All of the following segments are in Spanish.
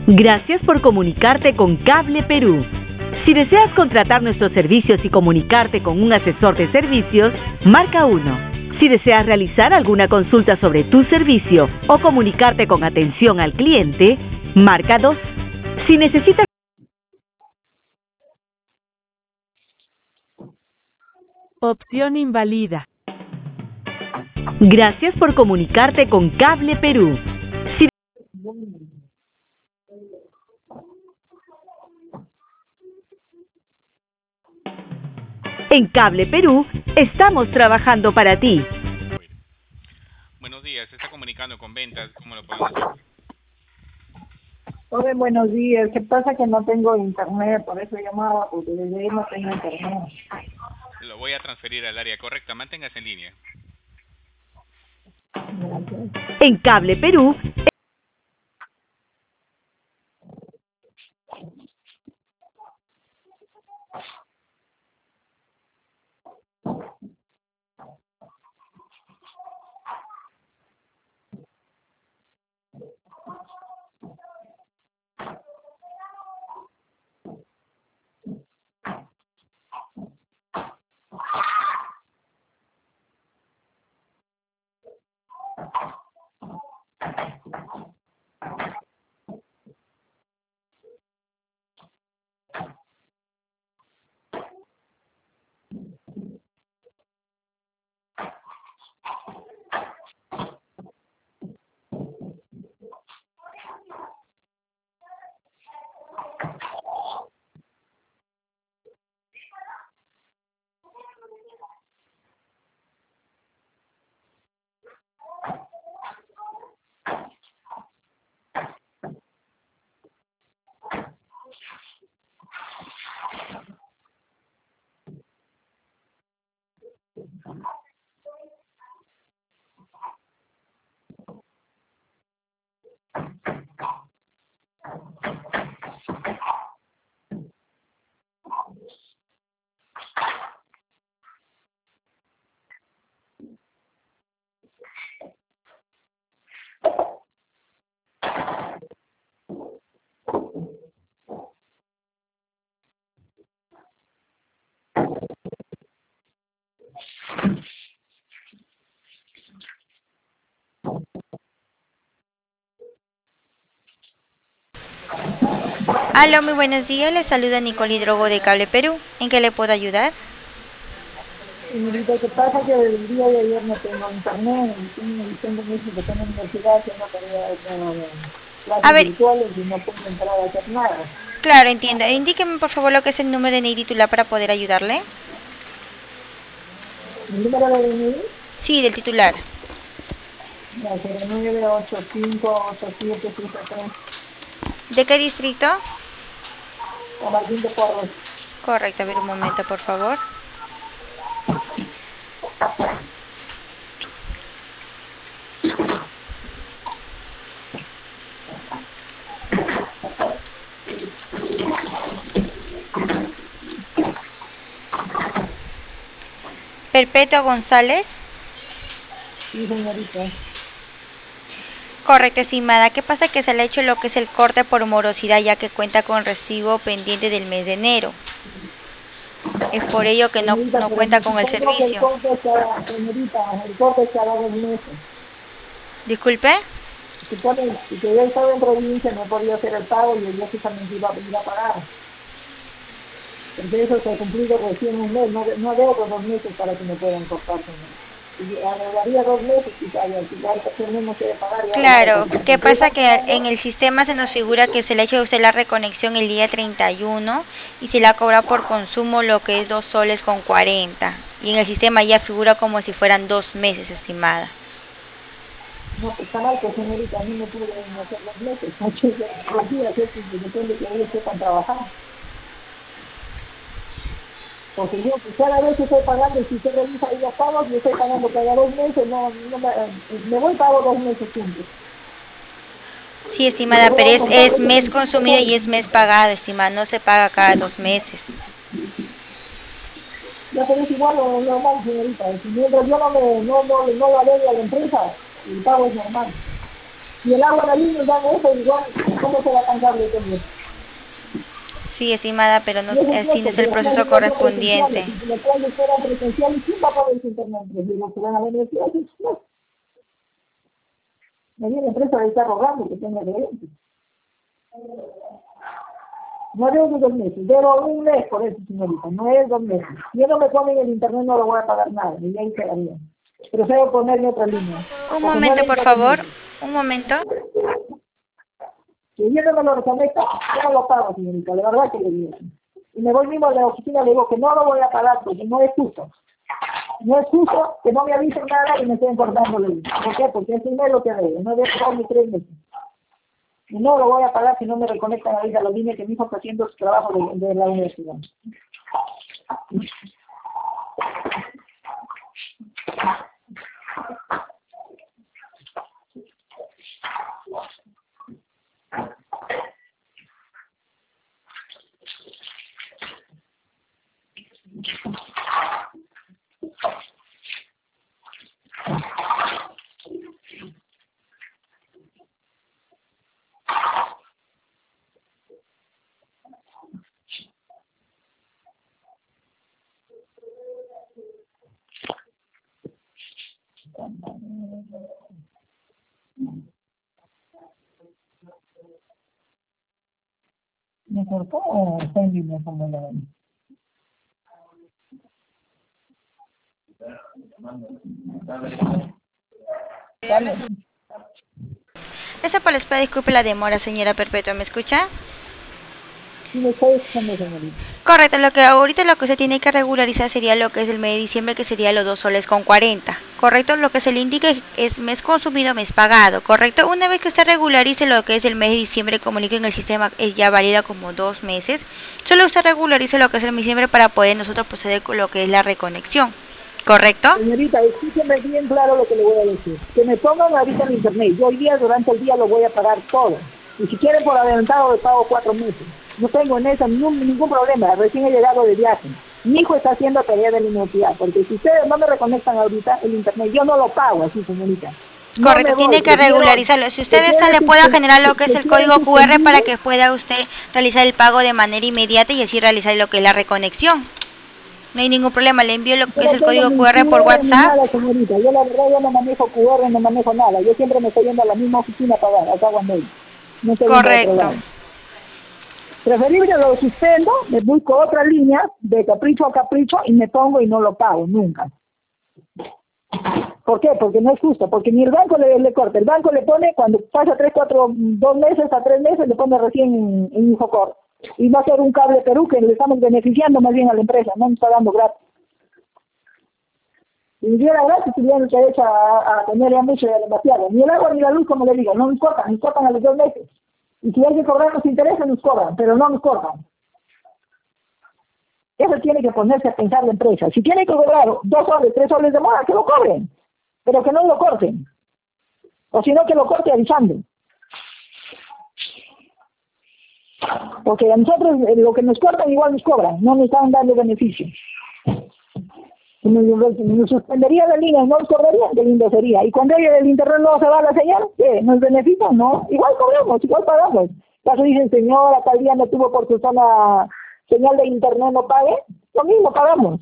Gracias por comunicarte con Cable Perú. Si deseas contratar nuestros servicios y comunicarte con un asesor de servicios, marca 1. Si deseas realizar alguna consulta sobre tu servicio o comunicarte con atención al cliente, marca 2. Si necesitas... Opción invalida. Gracias por comunicarte con Cable Perú. Si... En Cable Perú, estamos trabajando para ti. Buenos días, se está comunicando con ventas, ¿cómo lo podemos hacer? Hola, buenos días. ¿Qué pasa? Que no tengo internet, por eso llamaba, porque desde ahí no tengo internet. Lo voy a transferir al área correcta, manténgase en línea. Gracias. En Cable Perú... Aló, muy buenos días. Les saluda Nicole Hidrogo de Cable Perú. ¿En qué le puedo ayudar? Señorita, ¿qué pasa? Que desde el día de ayer no tengo internet y tengo mucho que tengo en la universidad haciendo tareas, A clases ver, virtuales y no puedo entrar a hacer nada. claro, entiendo. Indíqueme por favor lo que es el número de NI titular para poder ayudarle. ¿El número de DNI? Sí, del titular. Ya, 09858773. ¿De qué distrito? San Martín de Porres. Correcto, a ver un momento por favor. Perpetua González. Sí, señorita. Correcto, estimada. ¿Qué pasa? Que se le ha hecho lo que es el corte por morosidad ya que cuenta con recibo pendiente del mes de enero. Es por ello que Señorita, no pero cuenta me con el supongo que el servicio. corte está, señorita, el corte está a 2 meses. Disculpe. Supone que yo estaba en provincia, no podía hacer el pago y yo justamente iba a pagar. Porque eso se ha cumplido recién un mes, no debo 2 meses para que me puedan cortar. Y agregaría 2 meses quizás, y al final el mes no quiere pagar y hago nada. Claro, Porque ¿qué si estoy pasa? Que pagando, en el sistema se nos figura que se le ha hecho a usted la reconexión el día 31 y se le ha cobrado por consumo lo que es 2 soles con 40. Y en el sistema ya figura como si fueran 2 meses, estimada. no, pues está mal, pues señorita, a mí me pueden hacer 2 meses. Muchos días, ¿cierto? Depende que ellos sepan trabajar. Porque yo pues, cada vez que estoy pagando, y si usted revisa ahí los pagos, yo estoy pagando cada 2 meses, me voy y pago 2 meses juntos. Sí, Y le estimada, voy pero a contar es de mes que consumido y es mes pagado, estimada, no se paga cada 2 meses. ya pero es igual o normal, señorita. Si mientras yo no la debo a la empresa, el pago es normal. Y el agua, la línea, dan eso, igual, ¿cómo se va a cantar de todo? Sí, estimada, pero no, Y eso así no es el pero proceso correspondiente. si los clases fueran presenciales, ¿quién va a poder su internet? Los que van a la universidad, no. Me viene la empresa de estar rogando que tenga derecho. No debo 2 meses, debo 1 mes por eso, señorita, no es 2 meses. Si yo no me ponen el internet, no lo voy a pagar nada, y ahí quedaría. Prefiero ponerle otra línea. Un momento, por favor. Un momento. Si yo no me lo reconecta, yo no lo pago, señorita, de verdad que le digo. Y me voy mismo a la oficina y le digo que no lo voy a pagar porque no es justo. No es justo que no me avisen nada y me estén cortando la luz. ¿Por qué? Porque ese mes lo que debe, no debe pagarme 3 meses. Y no lo voy a pagar si no me reconectan ahí a la línea que mi hijo está haciendo su trabajo de la universidad. ¿Me cortó o está en línea como la ven? Dale. Gracias por la espera, disculpe la demora, señora Perpetua, ¿me escucha? Sí, me estoy escuchando, señorita. Correcto, lo que ahorita lo que usted tiene que regularizar sería lo que es el mes de diciembre, que sería los 2 soles con 40. Correcto, lo que se le indica es mes consumido, mes pagado. Correcto, una vez que usted regularice lo que es el mes de diciembre, comunique en el sistema, es ya válida como 2 meses. Solo usted regularice lo que es el mes de diciembre para poder nosotros proceder con lo que es la reconexión. ¿Correcto? Señorita, escúcheme bien claro lo que le voy a decir. Que me pongan ahorita en internet. Yo hoy día, durante el día, lo voy a pagar todo. Y si quieren por adelantado, le pago 4 meses. No tengo en eso ningún problema. Recién he llegado de viaje. Mi hijo está haciendo tarea de la universidad. Porque si ustedes no me reconectan ahorita el internet, yo no lo pago así, señorita. No Correcto, tiene que regularizarlo. Si usted está, le pueda generar lo que es el código QR para que pueda usted realizar el pago de manera inmediata y así realizar lo que es la reconexión. No hay ningún problema, le envío lo que es el código QR por WhatsApp. Nada, señorita. Yo la verdad yo no manejo QR, no manejo nada. Yo siempre me estoy yendo a la misma oficina a pagar, acá cuando no estoy correcto. Preferible lo suspendo, me busco otra línea de capricho a capricho y me pongo y no lo pago, nunca. ¿Por qué? Porque no es justo, porque ni el banco le corta. El banco le pone, cuando pasa 2 meses a 3 meses, le pone recién en Infocor. Y va a ser un Cable Perú que le estamos beneficiando más bien a la empresa, no nos está dando gratis. Si me diera gratis, tuvieran derecho a tener ya mucho y demasiado. Ni el agua ni la luz, como le digo, no nos cortan a los 2 meses. Y si hay que cobrar los intereses, nos cobran, pero no nos cortan. Eso tiene que ponerse a pensar la empresa. Si tiene que cobrar 2 soles, 3 soles de moda, que lo cobren, pero que no lo corten. O si no, que lo corte avisando. Porque a nosotros lo que nos cortan igual nos cobran, no nos están dando beneficio. Si nos suspendería la línea y no nos cobraría, qué lindo sería. Y cuando el internet no se va a la señal, ¿qué? ¿Nos beneficia? No, igual cobramos, igual pagamos. Caso dicen, señora, tal día no tuvo por su zona señal de internet, no pague, lo mismo pagamos.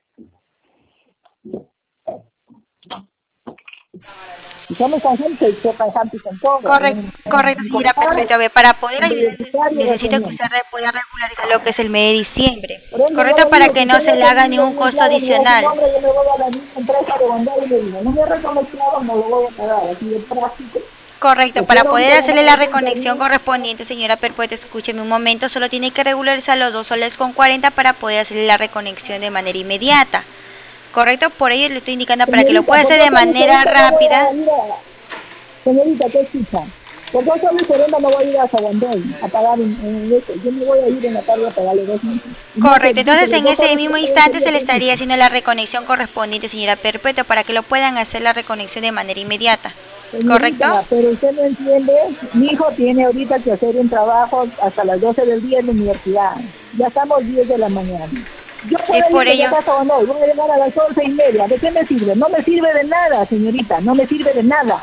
Y somos tan gente, sepan antes en todo. Correcto, señora Perpetua. A ver, para poder ayudar, necesito que usted pueda regularizar lo que es el mes de diciembre. Correcto, para que no se le haga ningún costo adicional. Yo me voy a la misma empresa de Bandai y le digo, no me he reconectado, no lo voy a pagar, así de práctico. Correcto, para poder hacerle la reconexión correspondiente, señora Perpetua, escúcheme un momento, solo tiene que regularizar los 2 soles con 40 para poder hacerle la reconexión de manera inmediata. Correcto, por ello le estoy indicando para que lo pueda hacer de manera rápida. Señorita, ¿qué escucha? Por 2 soles no voy a ir a Sabandón a pagar en esto. Yo me voy a ir en la tarde a pagarle 2 meses. Correcto, entonces en ese mismo instante se le estaría haciendo la reconexión correspondiente, señora Perpetua, para que lo puedan hacer la reconexión de manera inmediata. ¿Correcto? Pero usted no entiende, mi hijo tiene ahorita que hacer un trabajo hasta las 12 del día en la universidad. Ya estamos 10 de la mañana. Yo puedo ir a casa o no, voy a llegar a las 11:30. ¿De qué me sirve? No me sirve de nada, señorita, no me sirve de nada.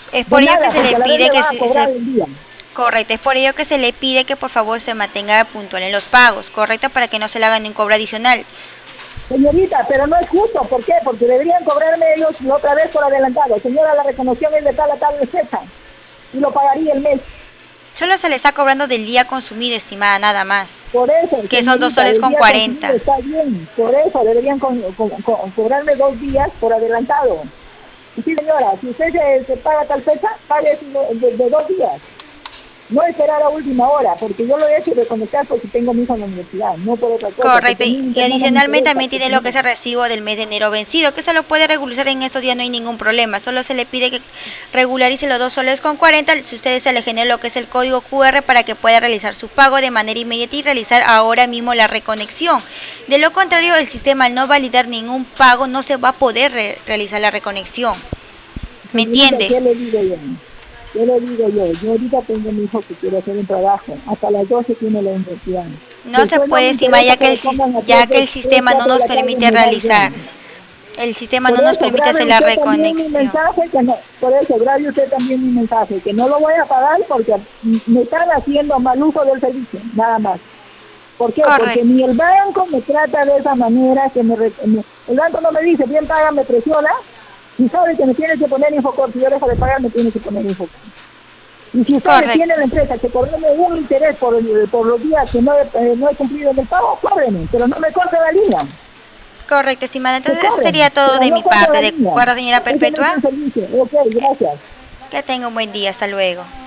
Es por ello que se le pide que se... Correcto, es por ello que se le pide que por favor se mantenga puntual en los pagos, correcto, para que no se le hagan un cobro adicional. Señorita, pero no es justo, ¿por qué? Porque deberían cobrarme ellos otra vez por adelantado. Señora, la reconoción es de tal a tal fecha y lo pagaría el mes. Solo se le está cobrando del día consumido, estimada, nada más. Por eso, que son 2 soles con 40. Está bien, por eso deberían cobrarme 2 días por adelantado. Y sí, señora, si usted se paga tal fecha, pague de 2 días. No esperar a última hora, porque yo lo he hecho de conectar porque tengo mi hijo en la universidad, no por otra cosa. Correcto, y adicionalmente también tiene lo que es el recibo del mes de enero vencido, que se lo puede regularizar en estos días, no hay ningún problema. Solo se le pide que regularice los 2 soles con 40, si ustedes se le genera lo que es el código QR para que pueda realizar su pago de manera inmediata y realizar ahora mismo la reconexión. De lo contrario, el sistema al no validar ningún pago no se va a poder realizar la reconexión. ¿Me entiende? ¿Qué le digo yo? Yo le digo yo ahorita tengo a mi hijo que quiere hacer un trabajo, hasta las 12 tiene la universidad. No se puede, estimar, ya que el sistema no nos permite realizar. El sistema no nos permite hacer la reconexión. Por eso, grabe usted también mi mensaje, que no lo voy a pagar porque me están haciendo mal uso del servicio, nada más. ¿Por qué? Correcto. Porque ni el banco me trata de esa manera, que el banco no me dice, bien paga, me presiona, y sabe que me tiene que poner Infocor, si yo dejo de pagar me tiene que poner Infocor. Y si ustedes tienen la empresa que cobrarme un interés por los días que no he cumplido en el pago, cóbrenme, pero no me corte la línea. Correcto, estimada. Entonces sería todo de mi parte. ¿De acuerdo, señora Perpetua? Ok, gracias. Que tenga un buen día. Hasta luego.